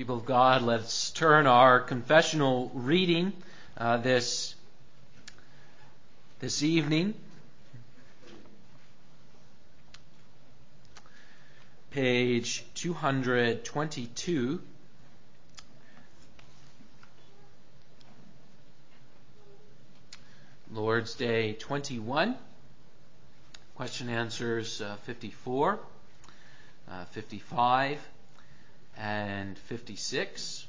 People of God, let's turn our confessional reading this evening. Page 222. Lord's Day 21. Question answers 54, 55, and 56.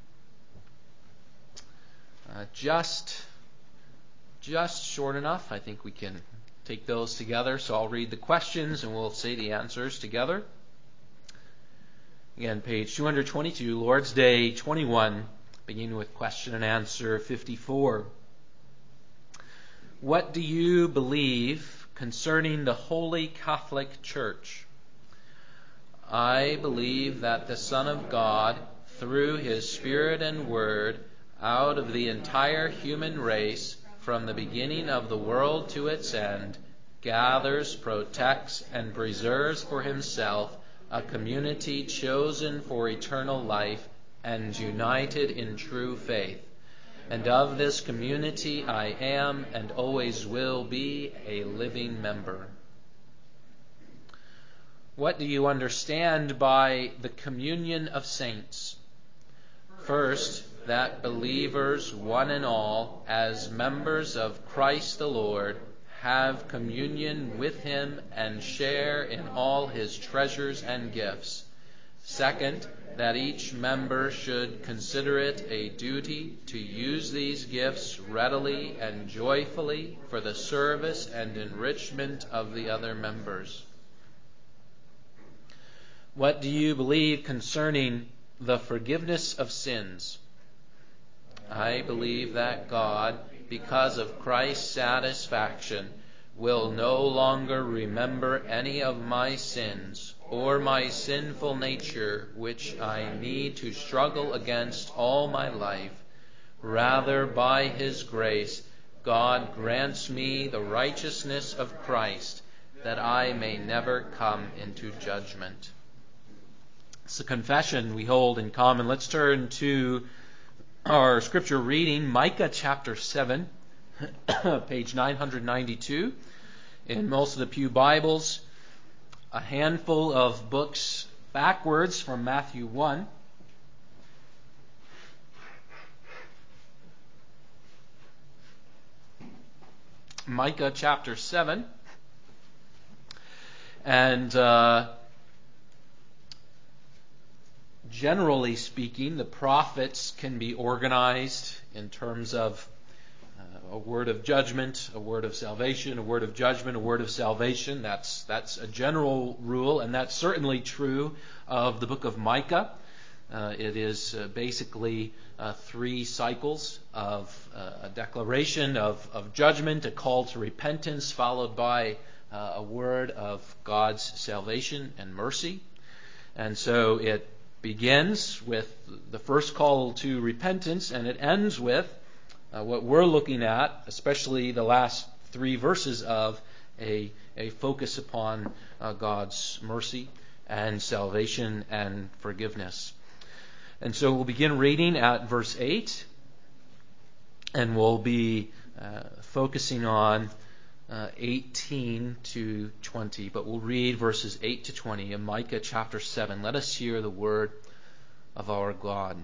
Just short enough. I think we can take those together. So I'll read the questions and we'll say the answers together. Again, page 222, Lord's Day 21, beginning with question and answer 54. What do you believe concerning the Holy Catholic Church? I believe that the Son of God, through His Spirit and Word, out of the entire human race, from the beginning of the world to its end, gathers, protects, and preserves for Himself a community chosen for eternal life and united in true faith. And of this community I am and always will be a living member. What do you understand by the communion of saints? First, that believers, one and all, as members of Christ the Lord, have communion with Him and share in all His treasures and gifts. Second, that each member should consider it a duty to use these gifts readily and joyfully for the service and enrichment of the other members. What do you believe concerning the forgiveness of sins? I believe that God, because of Christ's satisfaction, will no longer remember any of my sins or my sinful nature, which I need to struggle against all my life. Rather, by His grace, God grants me the righteousness of Christ, that I may never come into judgment. It's a confession we hold in common. Let's turn to our scripture reading, Micah chapter 7, page 992. In most of the Pew Bibles, a handful of books backwards from Matthew 1. Micah chapter 7. And generally speaking, the prophets can be organized in terms of a word of judgment, a word of salvation, a word of judgment, a word of salvation. That's a general rule, and that's certainly true of the book of Micah. It is basically 3 cycles of a declaration of judgment, a call to repentance, followed by a word of God's salvation and mercy. And so it begins with the first call to repentance, and it ends with what we're looking at, especially the last 3 verses of a focus upon God's mercy and salvation and forgiveness. And so we'll begin reading at verse 8, and we'll be focusing on 18 to 20, but we'll read verses 8 to 20 in Micah chapter 7. Let us hear the word of our God.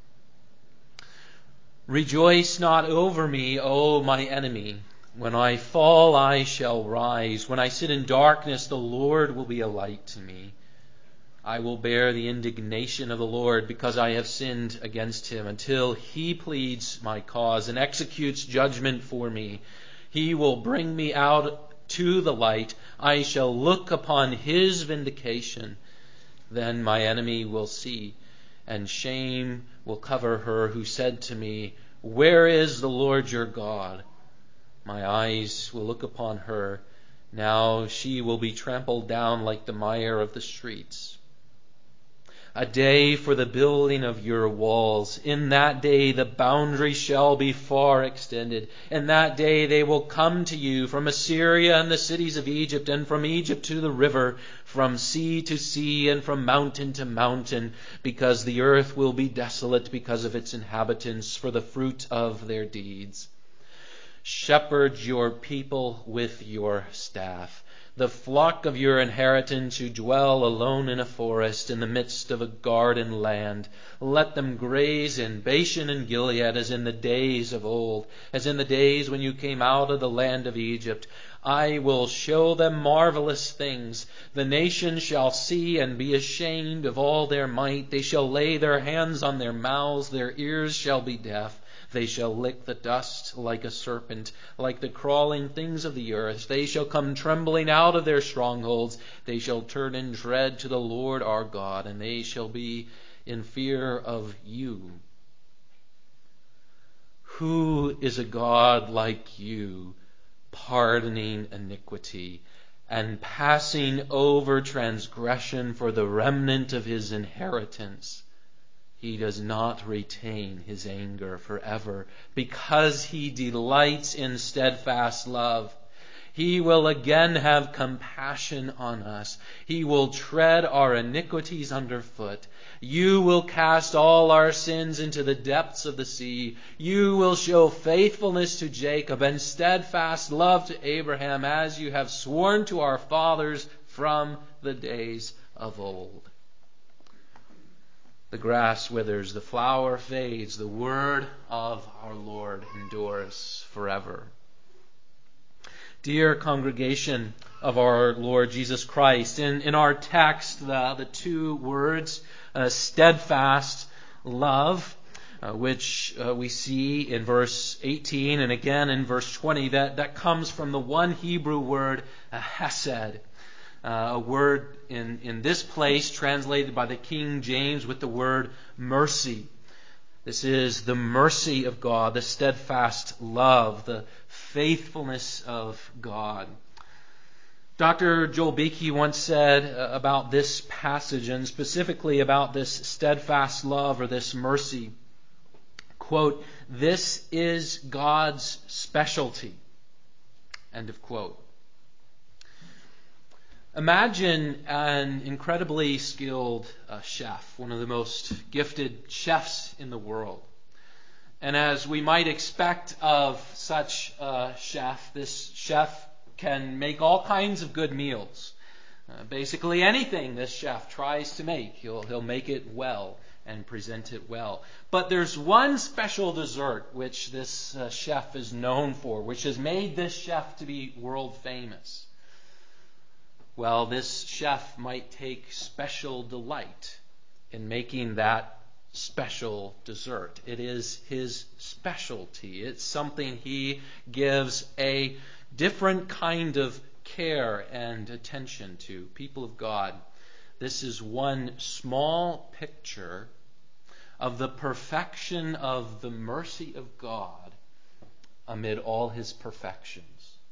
Rejoice not over me, O my enemy. When I fall, I shall rise. When I sit in darkness, the Lord will be a light to me. I will bear the indignation of the Lord because I have sinned against Him, until He pleads my cause and executes judgment for me. He will bring me out to the light. I shall look upon His vindication. Then my enemy will see, and shame will cover her who said to me, Where is the Lord your God? My eyes will look upon her. Now she will be trampled down like the mire of the streets. a day for the building of your walls. In that day the boundary shall be far extended. In that day they will come to you from Assyria and the cities of Egypt, and from Egypt to the river, from sea to sea, and from mountain to mountain, because the earth will be desolate because of its inhabitants, for the fruit of their deeds. Shepherd your people with your staff, the flock of your inheritance who dwell alone in a forest, in the midst of a garden land. Let them graze in Bashan and Gilead, as in the days of old, as in the days when you came out of the land of Egypt. I will show them marvelous things. The nations shall see and be ashamed of all their might. They shall lay their hands on their mouths, their ears shall be deaf. They shall lick the dust like a serpent, like the crawling things of the earth. They shall come trembling out of their strongholds. They shall turn in dread to the Lord our God, and they shall be in fear of you. Who is a God like you, pardoning iniquity and passing over transgression for the remnant of his inheritance? He does not retain his anger forever, because he delights in steadfast love. He will again have compassion on us. He will tread our iniquities underfoot. You will cast all our sins into the depths of the sea. You will show faithfulness to Jacob and steadfast love to Abraham, as you have sworn to our fathers from the days of old. The grass withers, the flower fades, the word of our Lord endures forever. Dear congregation of our Lord Jesus Christ, in our text, the two words, steadfast love, which we see in verse 18 and again in verse 20, that comes from the one Hebrew word, hesed. A word in this place translated by the King James with the word mercy. This is the mercy of God, the steadfast love, the faithfulness of God. Dr. Joel Beeke once said about this passage, and specifically about this steadfast love or this mercy, quote, "This is God's specialty." End of quote. Imagine an incredibly skilled chef, one of the most gifted chefs in the world. And as we might expect of such a chef, this chef can make all kinds of good meals. Basically anything this chef tries to make, he'll make it well and present it well. But there's one special dessert which this chef is known for, which has made this chef to be world famous. Well, this chef might take special delight in making that special dessert. It is his specialty. It's something he gives a different kind of care and attention to. People of God, this is one small picture of the perfection of the mercy of God amid all his perfections.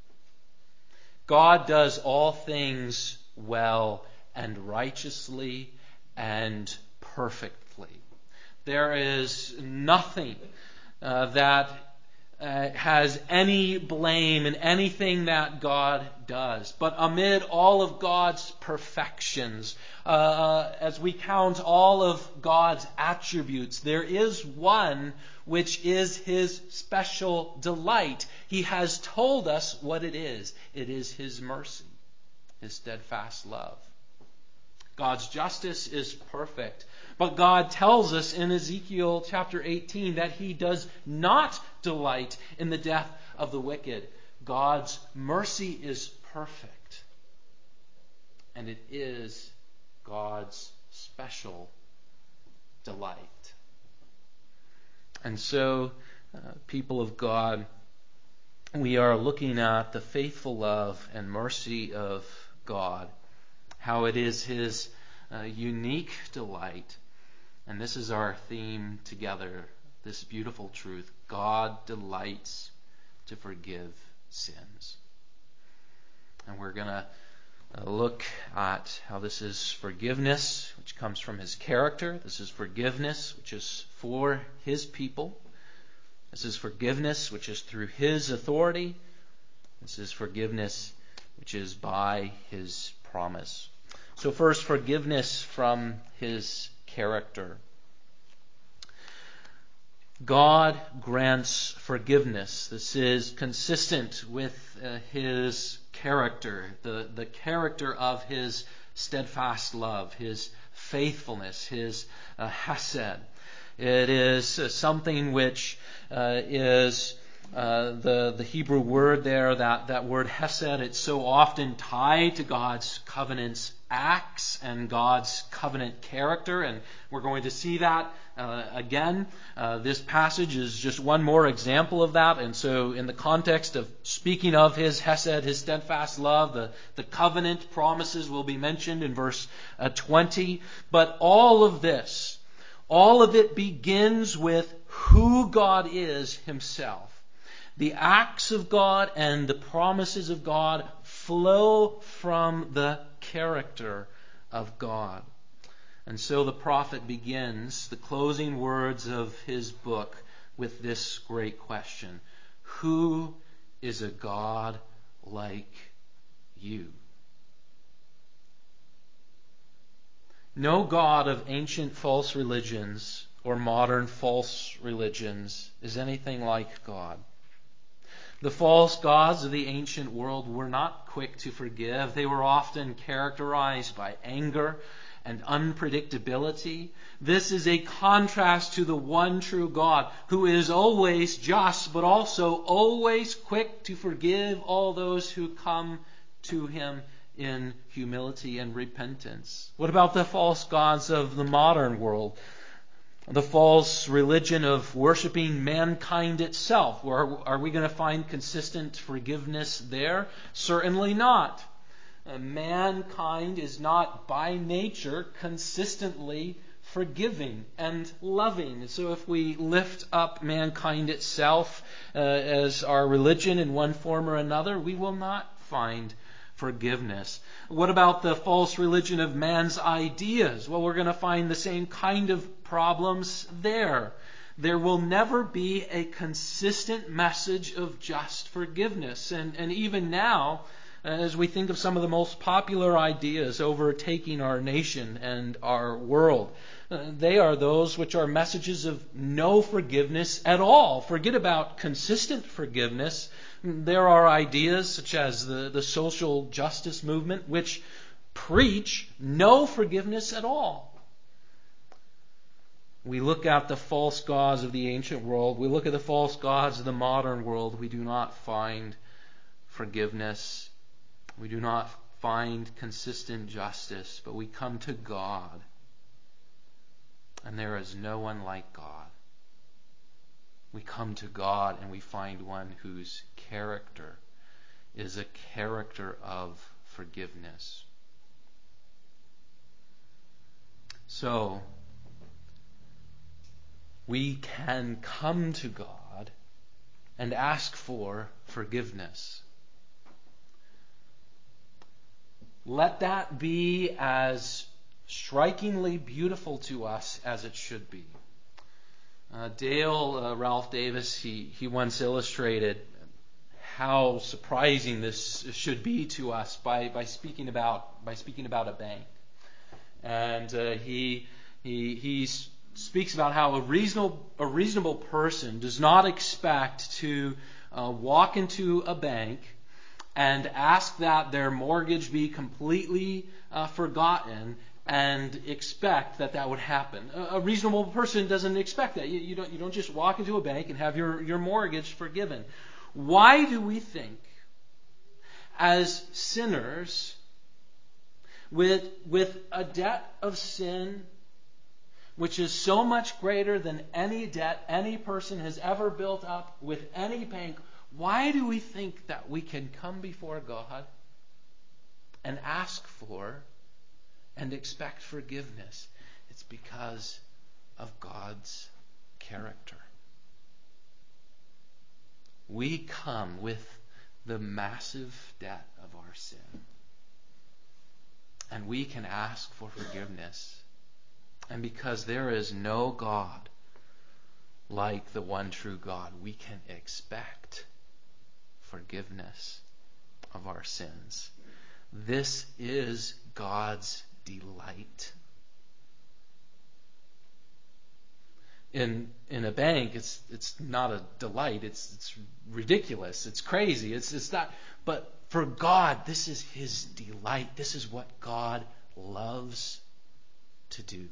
God does all things well and righteously and perfectly. There is nothing that has any blame in anything that God does. But amid all of God's perfections, as we count all of God's attributes, there is one which is his special delight. He has told us what it is. It is his mercy, his steadfast love. God's justice is perfect. But God tells us in Ezekiel chapter 18 that he does not delight in the death of the wicked. God's mercy is perfect. And it is God's special delight. And so, people of God, we are looking at the faithful love and mercy of God, how it is his unique delight. And this is our theme together, this beautiful truth. God delights to forgive sins. And we're going to look at how this is forgiveness, which comes from His character. This is forgiveness, which is for His people. This is forgiveness, which is through His authority. This is forgiveness, which is by His promise. So first, forgiveness from His character. God grants forgiveness. This is consistent with His character, the character of His steadfast love, His faithfulness, His hesed. It is something which is the Hebrew word there, that word hesed. It's so often tied to God's covenant's acts and God's covenant character, and we're going to see that again. This passage is just one more example of that, and so in the context of speaking of His hesed, His steadfast love, the covenant promises will be mentioned in verse 20. But all of it begins with who God is Himself. The acts of God and the promises of God flow from the character of God. And so the prophet begins the closing words of his book with this great question: who is a God like you? No god of ancient false religions or modern false religions is anything like God. The false gods of the ancient world were not quick to forgive. They were often characterized by anger and unpredictability. This is a contrast to the one true God, who is always just, but also always quick to forgive all those who come to Him in humility and repentance. What about the false gods of the modern world? The false religion of worshiping mankind itself. Are we going to find consistent forgiveness there? Certainly not. Mankind is not by nature consistently forgiving and loving. So if we lift up mankind itself as our religion in one form or another, we will not find forgiveness. What about the false religion of man's ideas? Well, we're going to find the same kind of problems there. There will never be a consistent message of just forgiveness. And even now, as we think of some of the most popular ideas overtaking our nation and our world, they are those which are messages of no forgiveness at all. Forget about consistent forgiveness. There are ideas such as the social justice movement which preach no forgiveness at all. We look at the false gods of the ancient world. We look at the false gods of the modern world. We do not find forgiveness. We do not find consistent justice. But we come to God. And there is no one like God. We come to God and we find one whose character is a character of forgiveness. So, we can come to God and ask for forgiveness. Let that be as strikingly beautiful to us as it should be. Ralph Davis, he once illustrated how surprising this should be to us by speaking about a bank, and he speaks about how a reasonable person does not expect to walk into a bank and ask that their mortgage be completely forgotten and expect that would happen. A reasonable person doesn't expect that. You don't just walk into a bank and have your mortgage forgiven. Why do we think, as sinners, with a debt of sin which is so much greater than any debt any person has ever built up with any bank, why do we think that we can come before God and ask for and expect forgiveness? It's because of God's character. We come with the massive debt of our sin. And we can ask for forgiveness. And because there is no God like the one true God, we can expect forgiveness of our sins. This is God's delight. In a bank, it's not a delight. It's ridiculous. It's crazy. It's not. But for God, this is His delight. This is what God loves to do.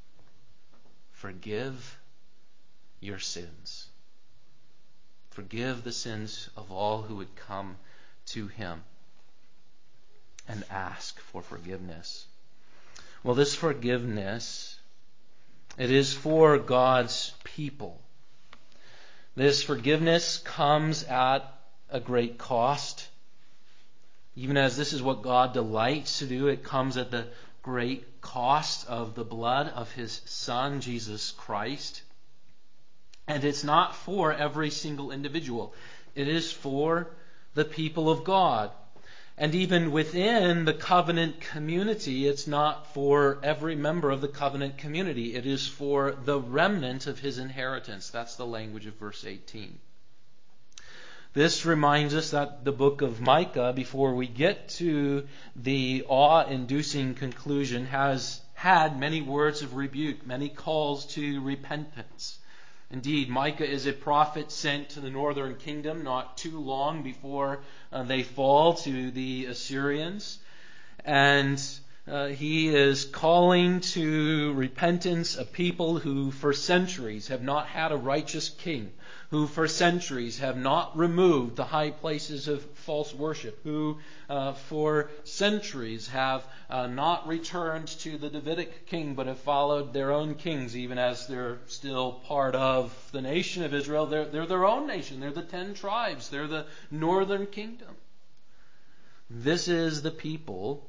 Forgive your sins. Forgive the sins of all who would come to Him and ask for forgiveness. Well, this forgiveness, it is for God's people. This forgiveness comes at a great cost. Even as this is what God delights to do, it comes at the great cost of the blood of His Son, Jesus Christ. And it's not for every single individual. It is for the people of God. And even within the covenant community, it's not for every member of the covenant community. It is for the remnant of His inheritance. That's the language of verse 18. This reminds us that the book of Micah, before we get to the awe-inducing conclusion, has had many words of rebuke, many calls to repentance. Indeed, Micah is a prophet sent to the northern kingdom not too long before they fall to the Assyrians. And he is calling to repentance a people who for centuries have not had a righteous king, who for centuries have not removed the high places of false worship, who for centuries have not returned to the Davidic king, but have followed their own kings, even as they're still part of the nation of Israel. They're their own nation. They're the 10 tribes. They're the northern kingdom. This is the people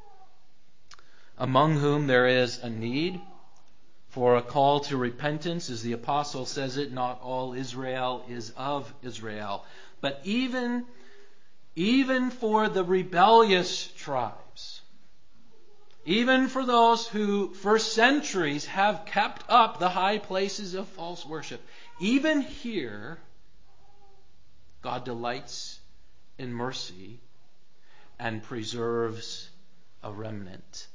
among whom there is a need for a call to repentance. As the apostle says it, not all Israel is of Israel. But even for the rebellious tribes, even for those who for centuries have kept up the high places of false worship, even here, God delights in mercy and preserves a remnant.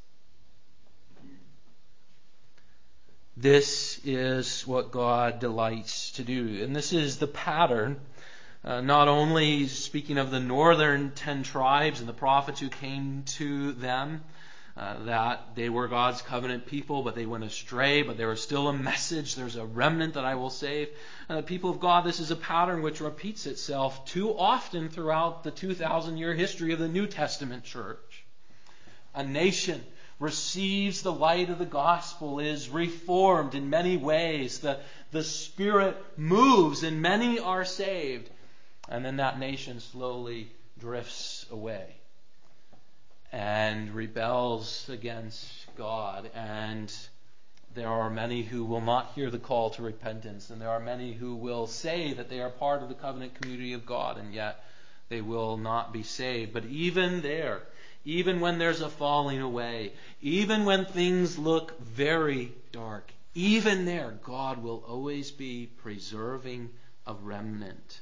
This is what God delights to do. And this is the pattern, not only speaking of the northern 10 tribes and the prophets who came to them, that they were God's covenant people, but they went astray, but there was still a message. There's a remnant that I will save. People of God, this is a pattern which repeats itself too often throughout the 2,000-year history of the New Testament church. A nation receives the light of the gospel, is reformed in many ways. The Spirit moves and many are saved. And then that nation slowly drifts away and rebels against God. And there are many who will not hear the call to repentance. And there are many who will say that they are part of the covenant community of God, and yet they will not be saved. But even there, even when there's a falling away, even when things look very dark, even there, God will always be preserving a remnant.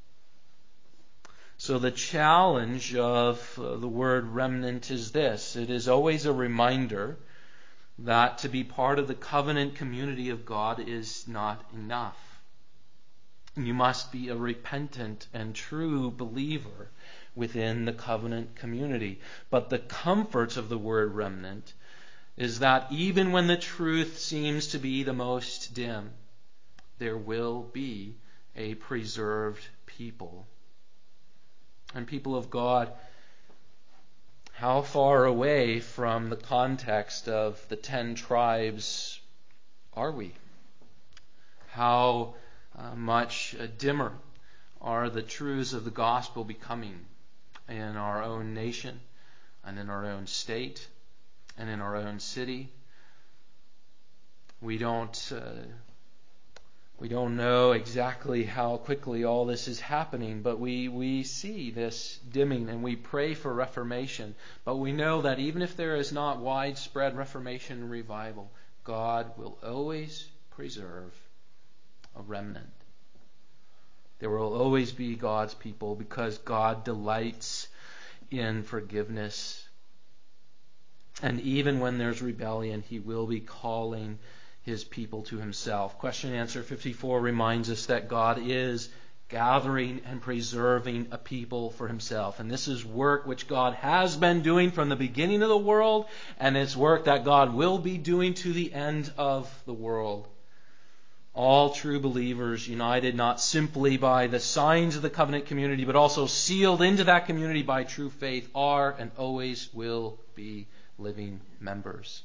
So the challenge of the word remnant is this. It is always a reminder that to be part of the covenant community of God is not enough. You must be a repentant and true believer within the covenant community. But the comfort of the word remnant is that even when the truth seems to be the most dim, there will be a preserved people. And people of God, how far away from the context of the 10 tribes are we? How much dimmer are the truths of the gospel becoming in our own nation and in our own state and in our own city? We don't We don't know exactly how quickly all this is happening, but we see this dimming and we pray for reformation. But we know that even if there is not widespread reformation and revival, God will always preserve a remnant. There will always be God's people because God delights in forgiveness. And even when there's rebellion, He will be calling His people to Himself. Question and answer 54 reminds us that God is gathering and preserving a people for Himself. And this is work which God has been doing from the beginning of the world, and it's work that God will be doing to the end of the world. All true believers, united not simply by the signs of the covenant community, but also sealed into that community by true faith, are and always will be living members.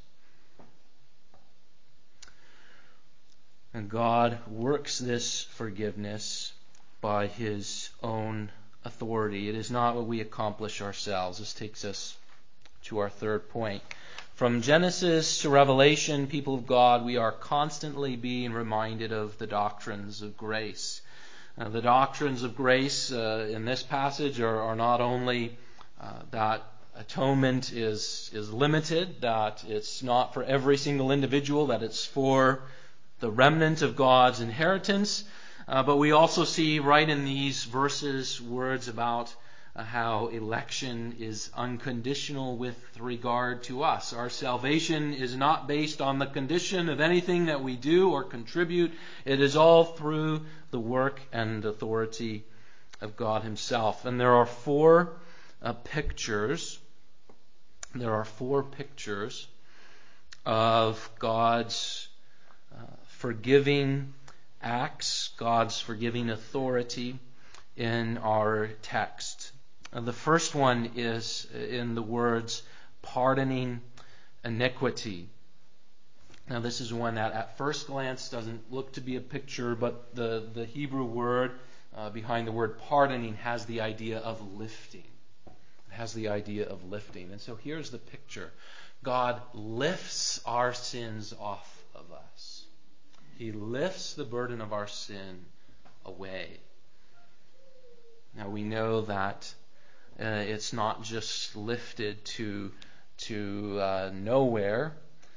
And God works this forgiveness by His own authority. It is not what we accomplish ourselves. This takes us to our third point. From Genesis to Revelation, people of God, we are constantly being reminded of the doctrines of grace. The doctrines of grace in this passage are not only that atonement is limited, that it's not for every single individual, that it's for the remnant of God's inheritance, but we also see right in these verses words about how election is unconditional with regard to us. Our salvation is not based on the condition of anything that we do or contribute. It is all through the work and authority of God Himself. And there are four pictures. There are four pictures of God's forgiving acts, God's forgiving authority in our text. The first one is in the words, pardoning iniquity. Now this is one that at first glance doesn't look to be a picture, but the Hebrew word behind the word pardoning has the idea of lifting. It has the idea of lifting. And so here's the picture. God lifts our sins off of us. He lifts the burden of our sin away. Now we know that it's not just lifted to nowhere.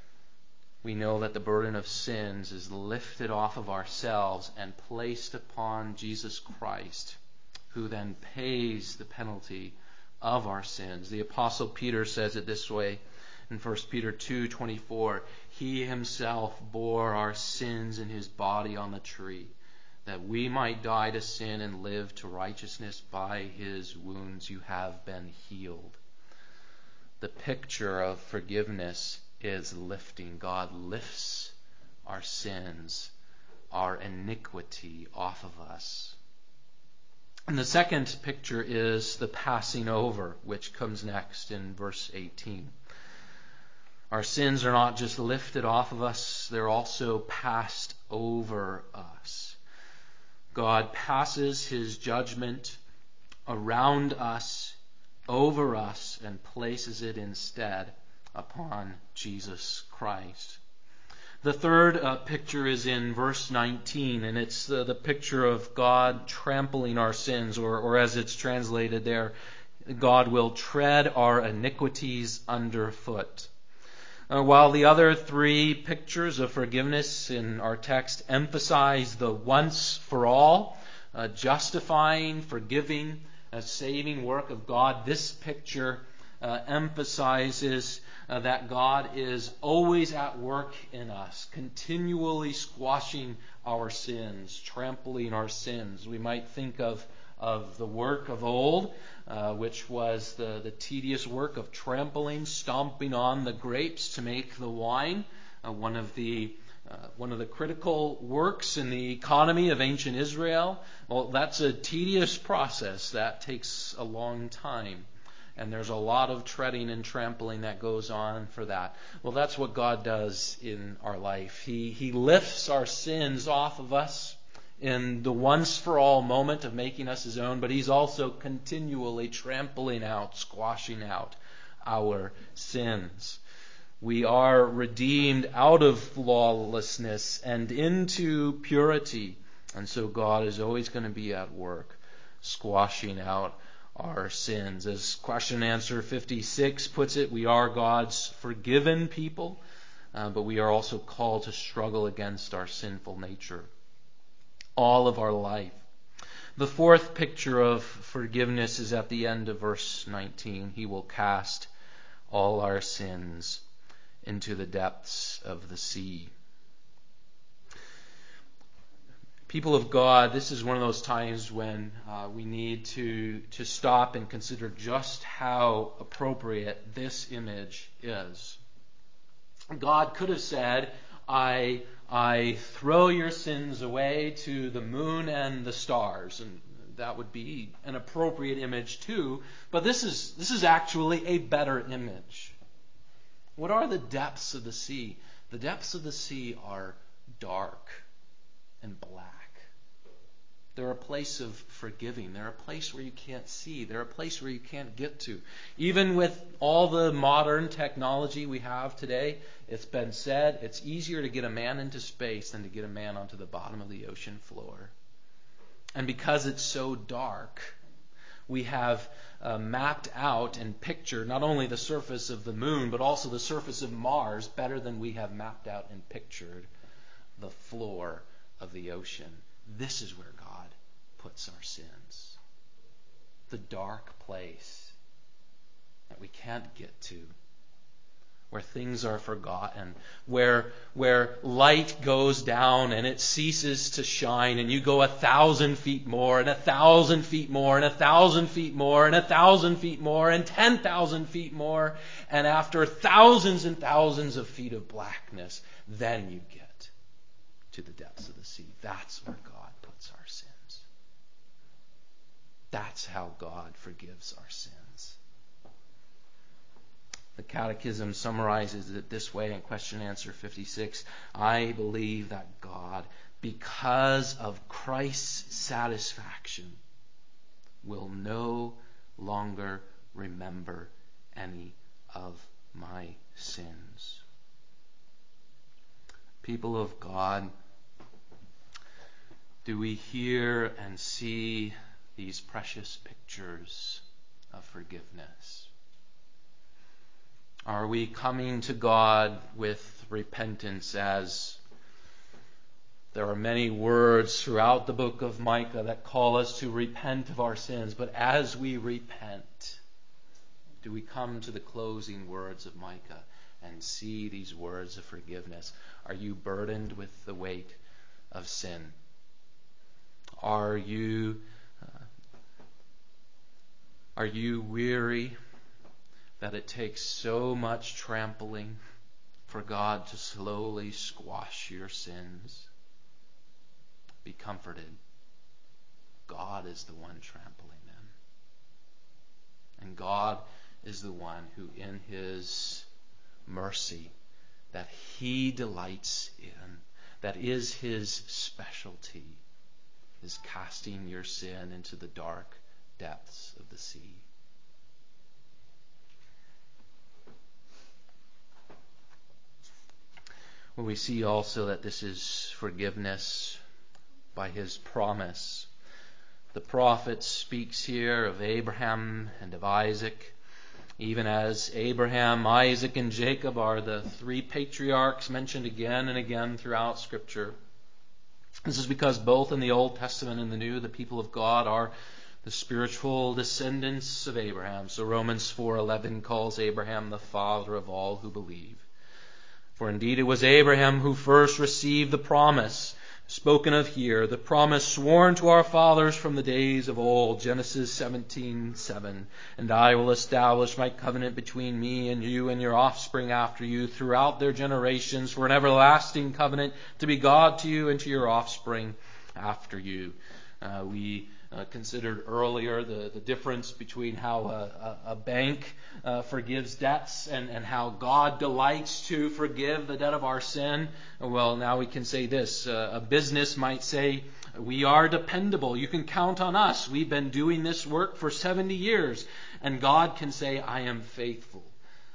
We know that the burden of sins is lifted off of ourselves and placed upon Jesus Christ, who then pays the penalty of our sins. The Apostle Peter says it this way in 1 Peter 2:24, He Himself bore our sins in His body on the tree, that we might die to sin and live to righteousness. By His wounds you have been healed. The picture of forgiveness is lifting. God lifts our sins, our iniquity off of us. And the second picture is the passing over, which comes next in verse 18. Our sins are not just lifted off of us, they're also passed over us. God passes His judgment around us, over us, and places it instead upon Jesus Christ. The third picture is in verse 19, and it's the picture of God trampling our sins, or as it's translated there, God will tread our iniquities underfoot. While the other three pictures of forgiveness in our text emphasize the once for all, justifying, forgiving, saving work of God, this picture emphasizes that God is always at work in us, continually squashing our sins, trampling our sins. We might think of the work of old, which was the tedious work of trampling, stomping on the grapes to make the wine. One of the critical works in the economy of ancient Israel. Well, that's a tedious process that takes a long time. And there's a lot of treading and trampling that goes on for that. Well, that's what God does in our life. He lifts our sins off of us in the once-for-all moment of making us His own, but He's also continually trampling out, squashing out our sins. We are redeemed out of lawlessness and into purity. And so God is always going to be at work, squashing out our sins. As question and answer 56 puts it, we are God's forgiven people, but we are also called to struggle against our sinful nature all of our life. The fourth picture of forgiveness is at the end of verse 19. He will cast all our sins into the depths of the sea. People of God, this is one of those times when we need to stop and consider just how appropriate this image is. God could have said, I throw your sins away to the moon and the stars, and that would be an appropriate image too, but this is actually a better image. What are the depths of the sea? The depths of the sea are dark and black. They're a place of forgiving. They're a place where you can't see. They're a place where you can't get to. Even with all the modern technology we have today, it's been said it's easier to get a man into space than to get a man onto the bottom of the ocean floor. And because it's so dark, we have mapped out and pictured not only the surface of the moon, but also the surface of Mars better than we have mapped out and pictured the floor of the ocean. This is where God puts our sins. The dark place that we can't get to, where things are forgotten, where light goes down and it ceases to shine, and you go 1,000 feet more, and 1,000 feet more, and 1,000 feet more, and 1,000 feet more, and 10,000 feet more, and after thousands and thousands of feet of blackness, then you get to the depths of the sea. That's where God puts our sins. That's how God forgives our sins. The Catechism summarizes it this way in question and answer 56. I believe that God, because of Christ's satisfaction, will no longer remember any of my sins. People of God, do we hear and see these precious pictures of forgiveness? Are we coming to God with repentance, as there are many words throughout the book of Micah that call us to repent of our sins, but as we repent, do we come to the closing words of Micah and see these words of forgiveness? Are you burdened with the weight of sin? Are you weary that it takes so much trampling for God to slowly squash your sins? Be comforted. God is the one trampling them. And God is the one who, in His mercy that He delights in, that is His specialty, is casting your sin into the dark depths of the sea. Well, we see also that this is forgiveness by His promise. The prophet speaks here of Abraham and of Isaac. Even as Abraham, Isaac, and Jacob are the three patriarchs mentioned again and again throughout Scripture. This is because both in the Old Testament and the New, the people of God are the spiritual descendants of Abraham. So Romans 4:11 calls Abraham the father of all who believe. For indeed it was Abraham who first received the promise spoken of here, the promise sworn to our fathers from the days of old, Genesis 17:7. And I will establish my covenant between me and you and your offspring after you throughout their generations for an everlasting covenant to be God to you and to your offspring after you. We considered earlier the difference between how a bank forgives debts and how God delights to forgive the debt of our sin. Well, now we can say this. A business might say, we are dependable. You can count on us. We've been doing this work for 70 years. And God can say, I am faithful.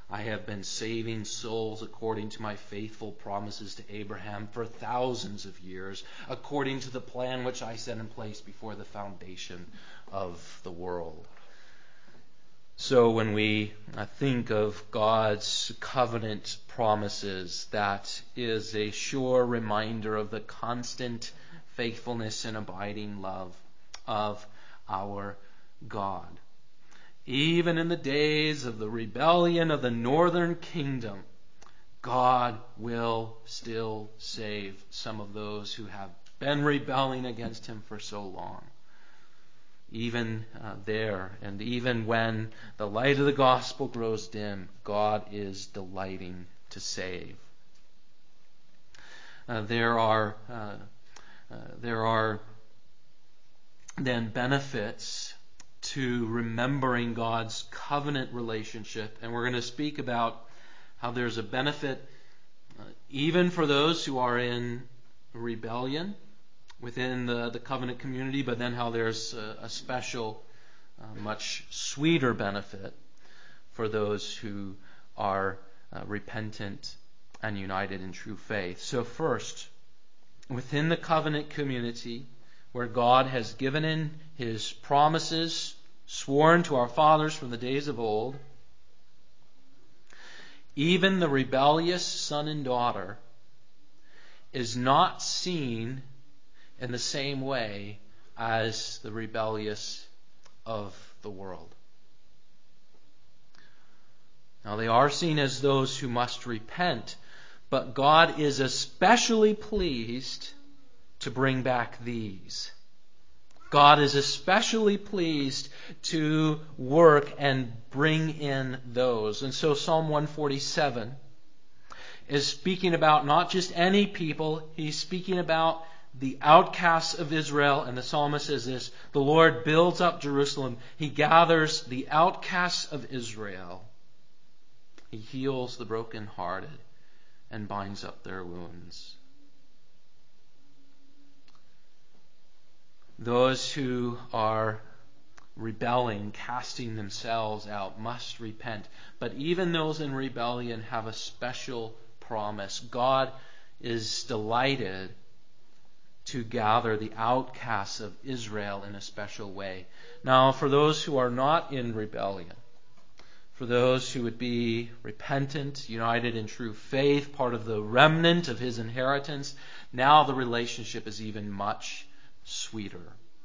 I have been saving souls according to my faithful promises to Abraham for thousands of years, according to the plan which I set in place before the foundation of the world. So when we think of God's covenant promises, that is a sure reminder of the constant faithfulness and abiding love of our God. Even in the days of the rebellion of the northern kingdom, God will still save some of those who have been rebelling against Him for so long. Even there, and even when the light of the gospel grows dim, God is delighting to save. There are then benefits to remembering God's covenant relationship, and we're going to speak about how there's a benefit even for those who are in rebellion within the covenant community, but then how there's a special, much sweeter benefit for those who are repentant and united in true faith. So first, within the covenant community, where God has given in His promises sworn to our fathers from the days of old, even the rebellious son and daughter is not seen in the same way as the rebellious of the world. Now, they are seen as those who must repent, but God is especially pleased to bring back these. God is especially pleased to work and bring in those. And so Psalm 147 is speaking about not just any people, he's speaking about the outcasts of Israel, and the psalmist says this: the Lord builds up Jerusalem. He gathers the outcasts of Israel. He heals the brokenhearted and binds up their wounds. Those who are rebelling, casting themselves out, must repent. But even those in rebellion have a special promise. God is delighted to gather the outcasts of Israel in a special way. Now, for those who are not in rebellion, for those who would be repentant, united in true faith, part of the remnant of His inheritance, now the relationship is even much sweeter.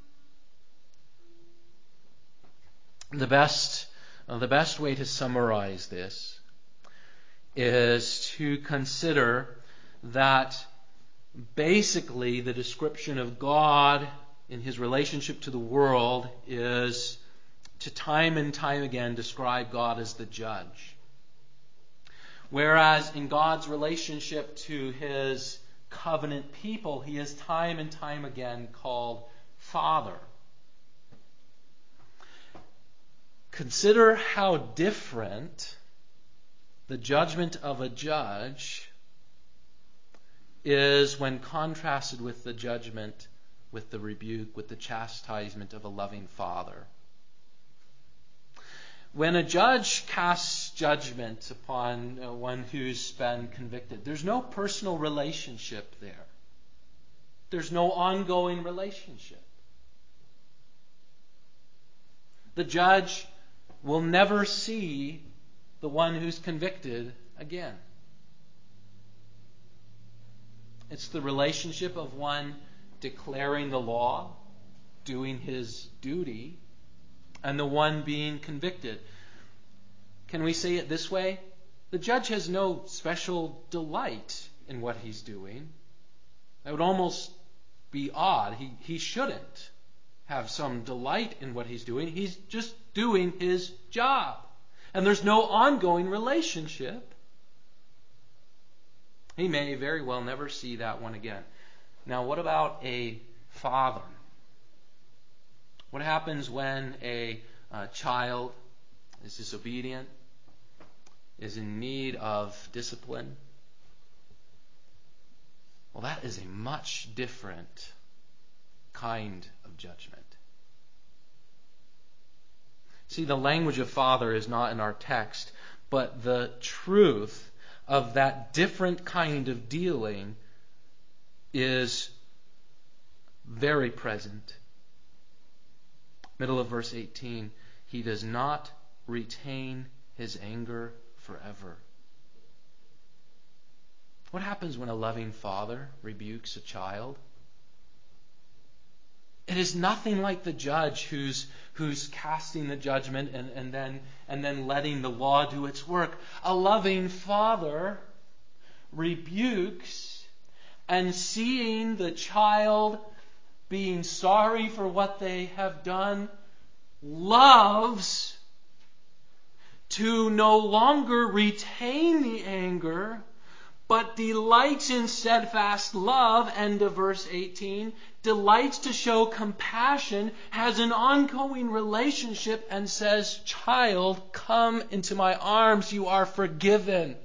The best way to summarize this is to consider that basically the description of God in His relationship to the world is to time and time again describe God as the judge. Whereas in God's relationship to His covenant people, He is time and time again called Father. Consider how different the judgment of a judge is when contrasted with the judgment, with the rebuke, with the chastisement of a loving Father. When a judge casts judgment upon one who's been convicted, there's no personal relationship there. There's no ongoing relationship. The judge will never see the one who's convicted again. It's the relationship of one declaring the law, doing his duty, and the one being convicted. Can we say it this way? The judge has no special delight in what he's doing. That would almost be odd. He shouldn't have some delight in what he's doing. He's just doing his job. And there's no ongoing relationship. He may very well never see that one again. Now, what about a father? What happens when a child is disobedient, is in need of discipline? Well, that is a much different kind of judgment. See, the language of father is not in our text, but the truth of that different kind of dealing is very present. Middle of verse 18, He does not retain His anger forever. What happens when a loving father rebukes a child? It is nothing like the judge who's casting the judgment and then letting the law do its work. A loving father rebukes, and seeing the child being sorry for what they have done, loves to no longer retain the anger, but delights in steadfast love, end of verse 18, delights to show compassion, has an ongoing relationship, and says, "Child, come into my arms, you are forgiven."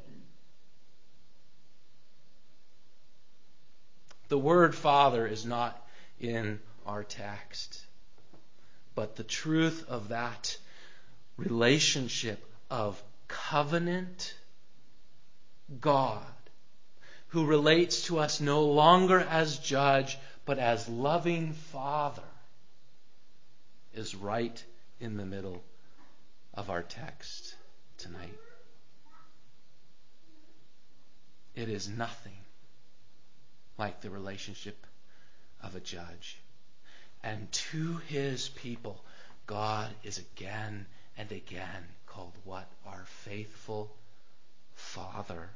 The word Father is not in our text, but the truth of that relationship of covenant God, who relates to us no longer as judge, but as loving Father, is right in the middle of our text tonight. It is nothing like the relationship of a judge. And to His people, God is again and again called what? Our faithful Father.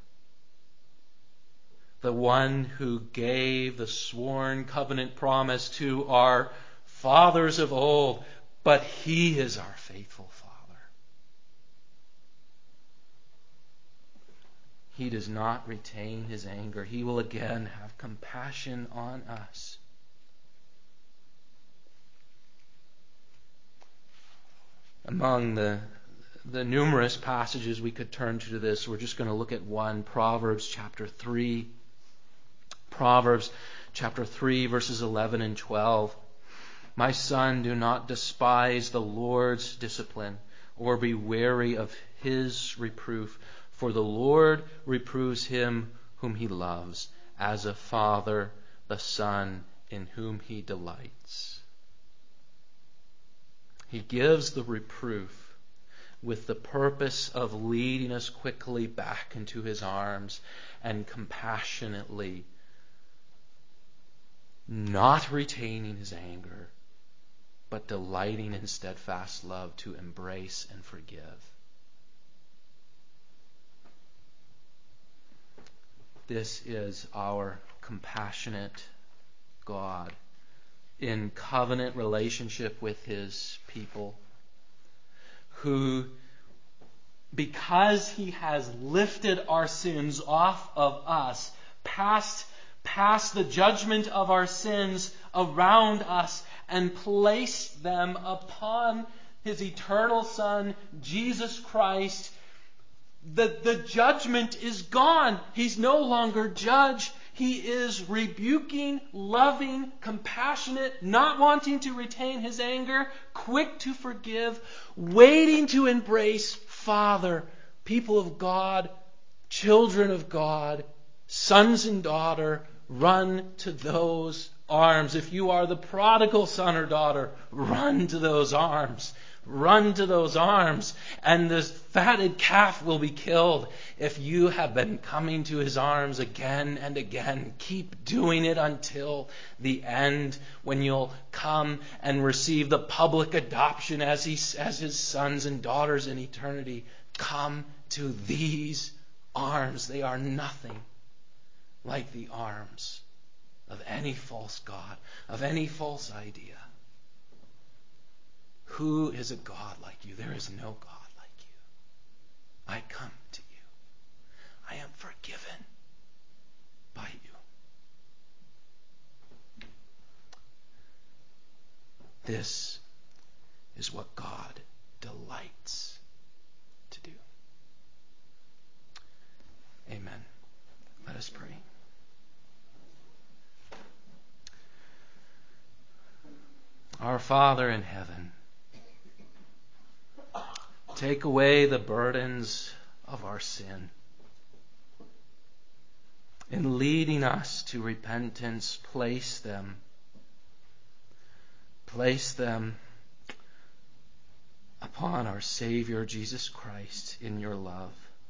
The one who gave the sworn covenant promise to our fathers of old, but He is our faithful Father. He does not retain His anger. He will again have compassion on us. Among the numerous passages we could turn to this, we're just going to look at one, Proverbs chapter 3. Proverbs chapter 3, verses 11 and 12. My son, do not despise the Lord's discipline, or be weary of His reproof. For the Lord reproves him whom He loves, as a father the son in whom He delights. He gives the reproof with the purpose of leading us quickly back into His arms and compassionately not retaining His anger, but delighting in steadfast love to embrace and forgive. This is our compassionate God in covenant relationship with His people, who, because He has lifted our sins off of us, past the judgment of our sins around us, and placed them upon His eternal Son, Jesus Christ, the judgment is gone. He's no longer judge. He is rebuking, loving, compassionate, not wanting to retain His anger, quick to forgive, waiting to embrace Father, people of God, children of God, sons and daughter, run to those arms. If you are the prodigal son or daughter, run to those arms. Run to those arms, and this fatted calf will be killed. If you have been coming to His arms again and again, keep doing it until the end, when you'll come and receive the public adoption as His sons and daughters in eternity. Come to these arms. They are nothing like the arms of any false god, of any false idea. Who is a God like you? There is no God like you. I come to you. I am forgiven by you. This is what God delights to do. Amen. Let us pray. Our Father in heaven, take away the burdens of our sin. In leading us to repentance, place them upon our Savior Jesus Christ in your love.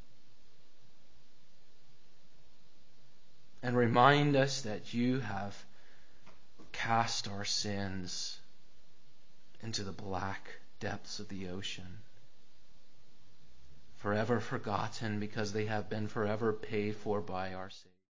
And remind us that you have cast our sins into the black depths of the ocean, forever forgotten because they have been forever paid for by our Savior.